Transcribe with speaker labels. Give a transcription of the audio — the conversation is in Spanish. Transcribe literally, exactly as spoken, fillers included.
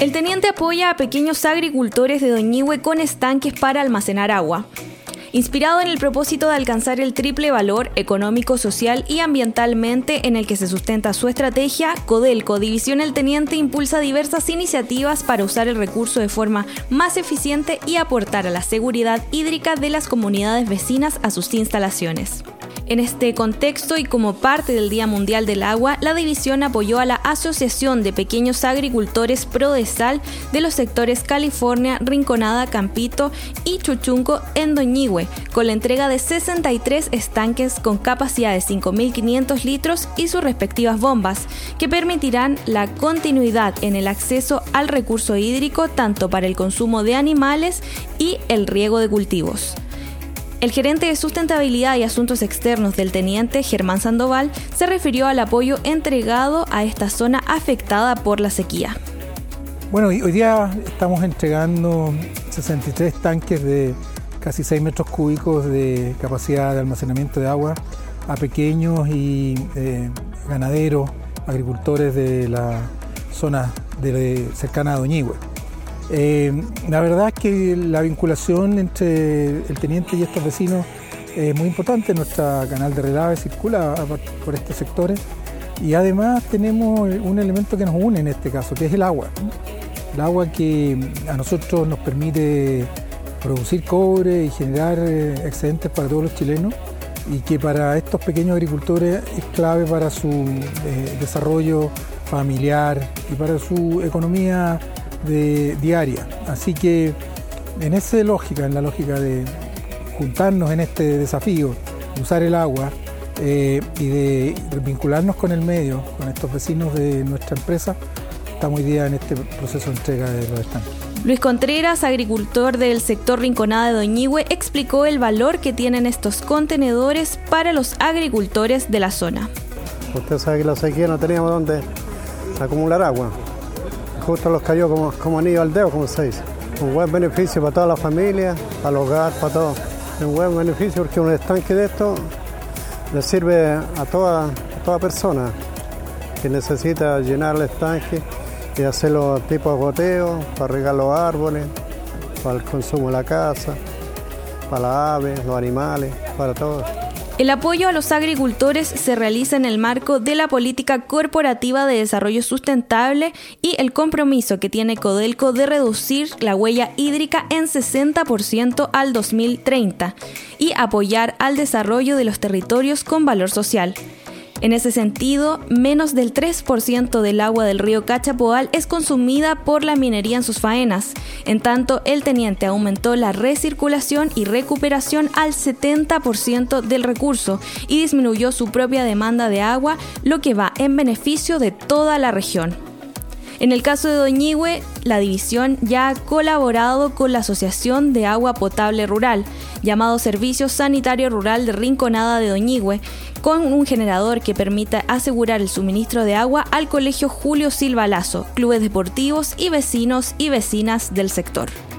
Speaker 1: El teniente apoya a pequeños agricultores de Doñihue con estanques para almacenar agua. Inspirado en el propósito de alcanzar el triple valor económico, social y ambientalmente en el que se sustenta su estrategia, Codelco, División El Teniente, impulsa diversas iniciativas para usar el recurso de forma más eficiente y aportar a la seguridad hídrica de las comunidades vecinas a sus instalaciones. En este contexto y como parte del Día Mundial del Agua, la división apoyó a la Asociación de Pequeños Agricultores Prodesal de los sectores California, Rinconada, Campito y Chuchunco en Doñihue, con la entrega de sesenta y tres estanques con capacidad de cinco mil quinientos litros y sus respectivas bombas, que permitirán la continuidad en el acceso al recurso hídrico tanto para el consumo de animales y el riego de cultivos. El gerente de Sustentabilidad y Asuntos Externos del Teniente, Germán Sandoval, se refirió al apoyo entregado a esta zona afectada por la sequía.
Speaker 2: Bueno, hoy día estamos entregando sesenta y tres tanques de casi seis metros cúbicos de capacidad de almacenamiento de agua a pequeños y eh, ganaderos, agricultores de la zona de, de, cercana a Doñihue. Eh, la verdad es que la vinculación entre el teniente y estos vecinos es muy importante. Nuestro canal de relave circula por estos sectores y además tenemos un elemento que nos une en este caso, que es el agua. El agua que a nosotros nos permite producir cobre y generar excedentes para todos los chilenos y que para estos pequeños agricultores es clave para su eh, desarrollo familiar y para su economía de, diaria. Así que en esa lógica, en la lógica de juntarnos en este desafío, de usar el agua eh, y de vincularnos con el medio, con estos vecinos de nuestra empresa, estamos hoy día en este proceso de entrega de los estanques.
Speaker 1: Luis Contreras, agricultor del sector Rinconada de Doñihue, explicó el valor que tienen estos contenedores para los agricultores de la zona.
Speaker 3: Usted sabe que la sequía no teníamos dónde acumular agua. Justo los cayó como, como anillo al dedo, como se dice. Un buen beneficio para toda la familia, para el hogar, para todo. Un buen beneficio porque un estanque de esto le sirve a toda, a toda persona que necesita llenar el estanque y hacerlo tipo de goteo, para regar los árboles, para el consumo de la casa, para las aves, los animales, para todo.
Speaker 1: El apoyo a los agricultores se realiza en el marco de la Política Corporativa de Desarrollo Sustentable y el compromiso que tiene Codelco de reducir la huella hídrica en sesenta por ciento al dos mil treinta y apoyar al desarrollo de los territorios con valor social. En ese sentido, menos del tres por ciento del agua del río Cachapoal es consumida por la minería en sus faenas. En tanto, el teniente aumentó la recirculación y recuperación al setenta por ciento del recurso y disminuyó su propia demanda de agua, lo que va en beneficio de toda la región. En el caso de Doñihue, la división ya ha colaborado con la Asociación de Agua Potable Rural, llamado Servicio Sanitario Rural de Rinconada de Doñihue, con un generador que permita asegurar el suministro de agua al Colegio Julio Silva Lazo, clubes deportivos y vecinos y vecinas del sector.